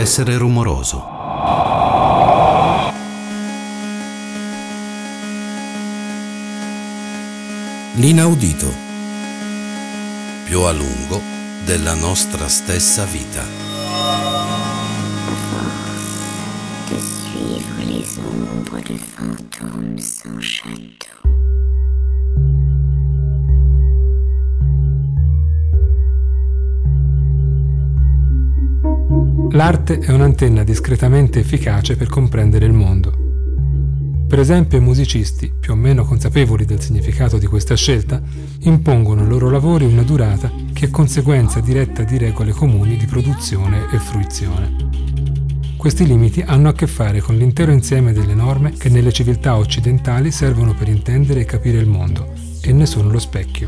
essere rumoroso. L'inaudito, più a lungo della nostra stessa vita. De suivre les ombres de fantômes sans château. L'arte è un'antenna discretamente efficace per comprendere il mondo. Per esempio, i musicisti, più o meno consapevoli del significato di questa scelta, impongono ai loro lavori una durata che è conseguenza diretta di regole comuni di produzione e fruizione. Questi limiti hanno a che fare con l'intero insieme delle norme che nelle civiltà occidentali servono per intendere e capire il mondo, e ne sono lo specchio.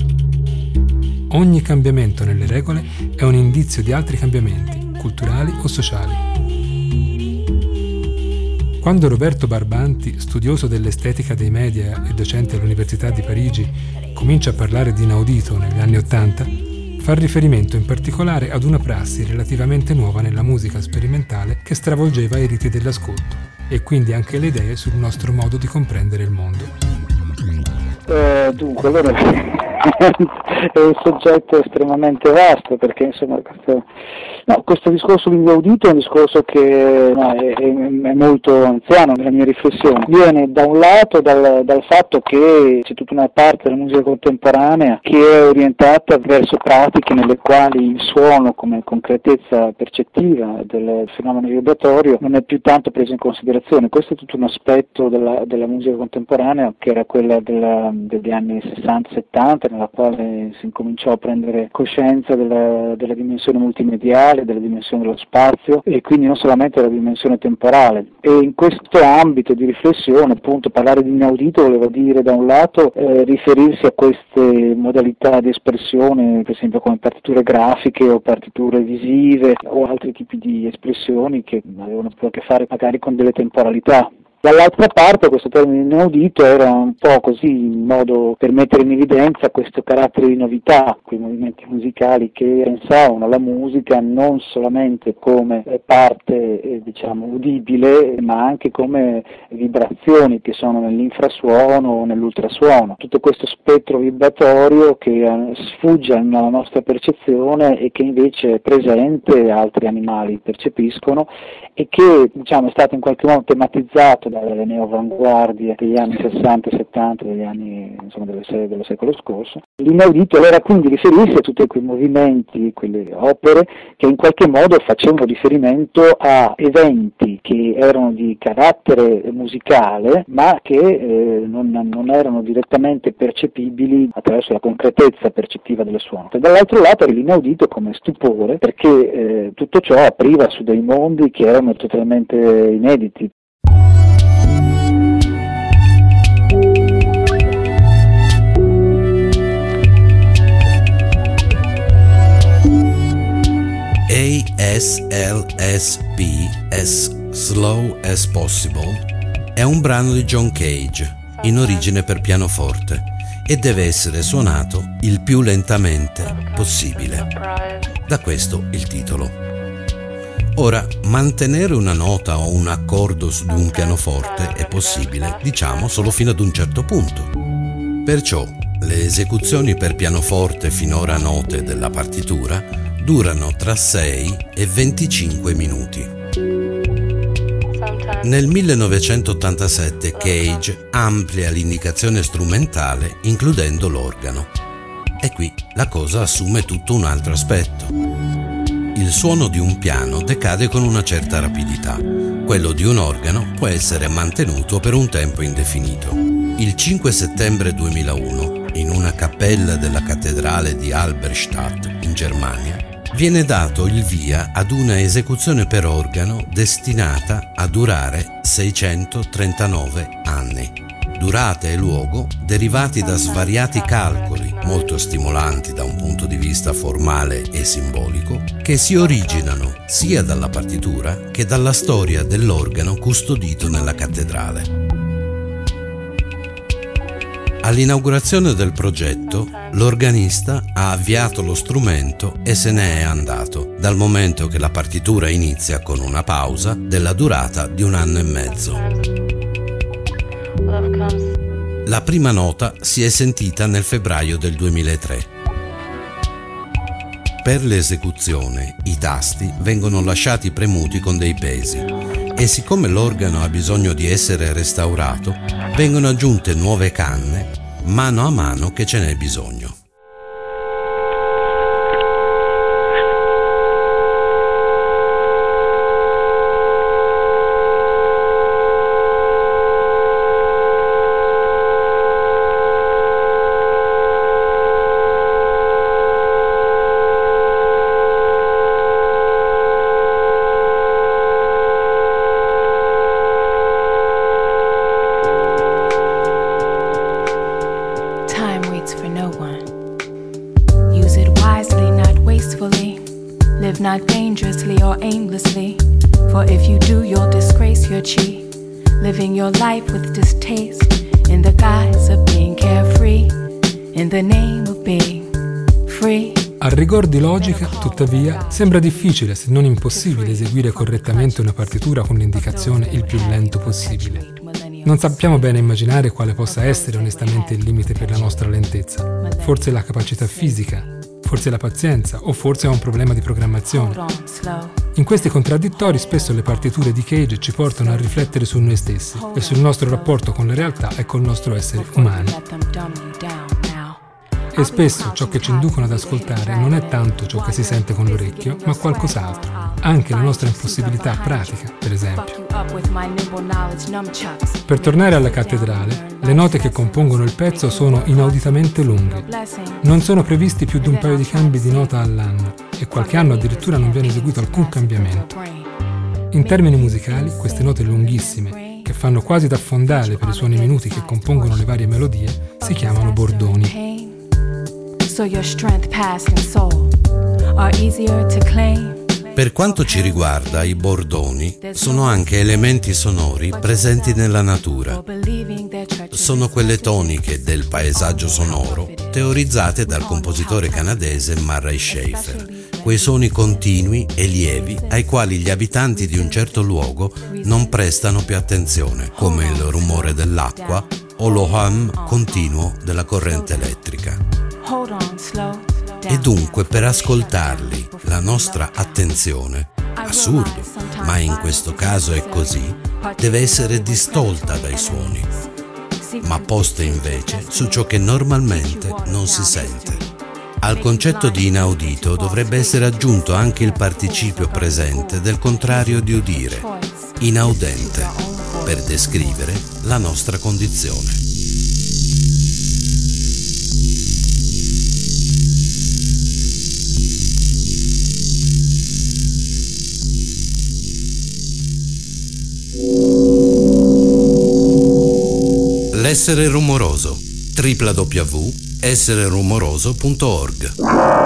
Ogni cambiamento nelle regole è un indizio di altri cambiamenti, culturali o sociali. Quando Roberto Barbanti, studioso dell'estetica dei media e docente all'Università di Parigi, comincia a parlare di inaudito negli anni '80, fa riferimento in particolare ad una prassi relativamente nuova nella musica sperimentale che stravolgeva i riti dell'ascolto e quindi anche le idee sul nostro modo di comprendere il mondo. Dunque, allora è un soggetto estremamente vasto, perché insomma questo discorso dell'inaudito è un discorso che è molto anziano nella mia riflessione. Viene da un lato dal fatto che c'è tutta una parte della musica contemporanea che è orientata verso pratiche nelle quali il suono come concretezza percettiva del fenomeno vibratorio non è più tanto preso in considerazione. Questo è tutto un aspetto della musica contemporanea che era quella degli anni 60-70, nella quale si incominciò a prendere coscienza della dimensione multimediale, della dimensione dello spazio e quindi non solamente della dimensione temporale. E in questo ambito di riflessione, appunto, parlare di inaudito voleva dire da un lato riferirsi a queste modalità di espressione, per esempio come partiture grafiche o partiture visive o altri tipi di espressioni che avevano più a che fare magari con delle temporalità. Dall'altra parte questo termine inaudito era un po' così in modo per mettere in evidenza questo carattere di novità, quei movimenti musicali che pensavano alla musica non solamente come parte udibile, ma anche come vibrazioni che sono nell'infrasuono o nell'ultrasuono. Tutto questo spettro vibratorio che sfugge alla nostra percezione e che invece è presente, altri animali percepiscono e che è stato in qualche modo tematizzato dalle neoavanguardie degli anni 60 e 70, degli anni dello secolo scorso. L'inaudito era quindi riferirsi a tutti quei movimenti, quelle opere che in qualche modo facevano riferimento a eventi che erano di carattere musicale ma che non erano direttamente percepibili attraverso la concretezza percettiva del suono. E dall'altro lato era l'inaudito come stupore, perché tutto ciò apriva su dei mondi che erano totalmente inediti. ASLSP, As Slow as Possible, è un brano di John Cage, in origine per pianoforte, e deve essere suonato il più lentamente possibile. Da questo il titolo. Ora, mantenere una nota o un accordo su di un pianoforte è possibile, solo fino ad un certo punto. Perciò, le esecuzioni per pianoforte finora note della partitura durano tra 6 e 25 minuti. Nel 1987 Cage amplia l'indicazione strumentale includendo l'organo. E qui la cosa assume tutto un altro aspetto. Il suono di un piano decade con una certa rapidità. Quello di un organo può essere mantenuto per un tempo indefinito. Il 5 settembre 2001, in una cappella della cattedrale di Halberstadt, in Germania, viene dato il via ad una esecuzione per organo destinata a durare 639 anni. Durata e luogo derivati da svariati calcoli, molto stimolanti da un punto di vista formale e simbolico, che si originano sia dalla partitura che dalla storia dell'organo custodito nella cattedrale. All'inaugurazione del progetto, l'organista ha avviato lo strumento e se ne è andato, dal momento che la partitura inizia con una pausa della durata di 1 anno e mezzo. La prima nota si è sentita nel febbraio del 2003. Per l'esecuzione, i tasti vengono lasciati premuti con dei pesi e siccome l'organo ha bisogno di essere restaurato, vengono aggiunte nuove canne mano a mano che ce n'è bisogno. Live not dangerously or aimlessly, for if you do, you'll disgrace your chi. Living your life with distaste, in the guise of being carefree, in the name of being free. A rigor di logica, tuttavia, sembra difficile, se non impossibile, eseguire correttamente una partitura con l'indicazione il più lento possibile. Non sappiamo bene immaginare quale possa essere onestamente il limite per la nostra lentezza. Forse la capacità fisica, forse la pazienza o forse è un problema di programmazione. In questi contraddittori spesso le partiture di Cage ci portano a riflettere su noi stessi e sul nostro rapporto con la realtà e col nostro essere umani. E spesso ciò che ci inducono ad ascoltare non è tanto ciò che si sente con l'orecchio, ma qualcos'altro. Anche la nostra impossibilità pratica, per esempio. Per tornare alla cattedrale, le note che compongono il pezzo sono inauditamente lunghe. Non sono previsti più di un paio di cambi di nota all'anno e qualche anno addirittura non viene eseguito alcun cambiamento. In termini musicali, queste note lunghissime, che fanno quasi da fondale per i suoni minuti che compongono le varie melodie, si chiamano bordoni. Per quanto ci riguarda, i bordoni sono anche elementi sonori presenti nella natura. Sono quelle toniche del paesaggio sonoro teorizzate dal compositore canadese Murray Schafer, quei suoni continui e lievi ai quali gli abitanti di un certo luogo non prestano più attenzione, come il rumore dell'acqua o lo hum continuo della corrente elettrica. E dunque per ascoltarli la nostra attenzione, assurdo, ma in questo caso è così, deve essere distolta dai suoni, ma posta invece su ciò che normalmente non si sente. Al concetto di inaudito dovrebbe essere aggiunto anche il participio presente del contrario di udire, inaudente, per descrivere la nostra condizione. L'essere rumoroso. www.essererumoroso.org